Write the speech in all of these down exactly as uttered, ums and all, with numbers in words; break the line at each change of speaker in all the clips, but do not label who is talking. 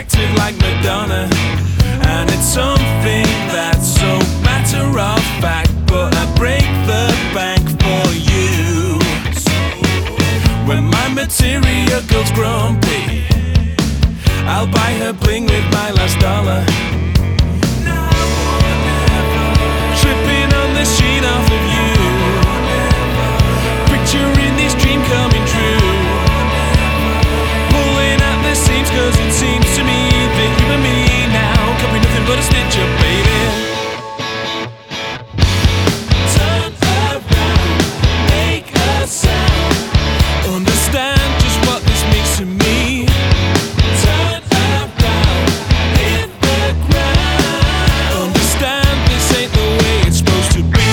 acted like Madonna, and it's something that's so matter of fact, but I break the bank for you. When my material girl's grumpy, I'll buy her bling with my last dollar. Tripping on the sheet off of you, picturing this dream coming true, pulling at the seams, cause it seems to me that you and me now could be nothing but a stitch up, baby. Turn around, make a sound, understand just what this means to me. Turn around, hit the ground, understand this ain't the way it's supposed to be.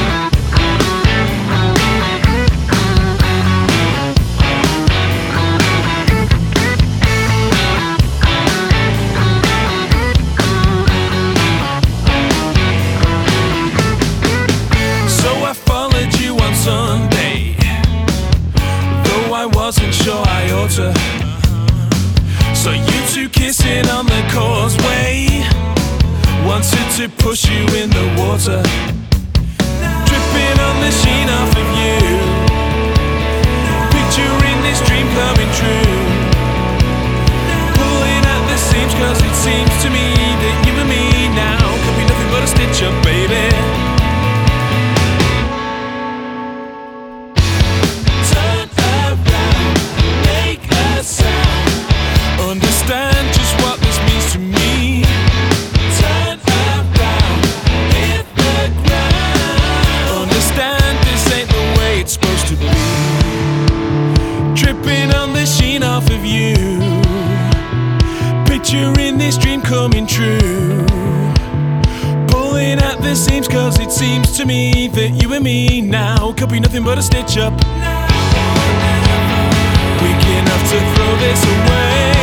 So I followed you on Sunday, though I wasn't sure I ought to. So you two kissing on the causeway, wanted to push you in the water, dripping on the sheen off of you, picturing this dream coming true, pulling at the seams, cause it seems to me that you and me now could be nothing but a stitch up, baby. Turn around, make a sound, understand just what this means to me. Turn around, hit the ground, understand this ain't the way it's supposed to be. Tripping on the sheen off of you, picturing this dream coming true, pulling at the seams, cause it seems to me that you and me now could be nothing but a stitch up. Weak enough to throw this away.